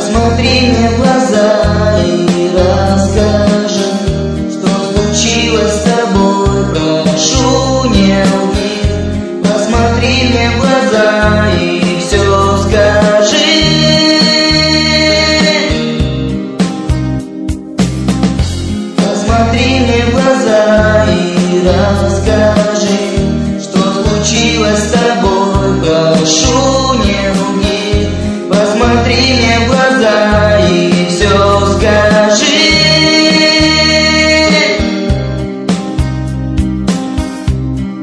Посмотри мне в глаза и расскажи, что случилось с тобой, прошу, не лги. Посмотри мне в глаза и все скажи. Посмотри мне в глаза и расскажи, что случилось с тобой, прошу.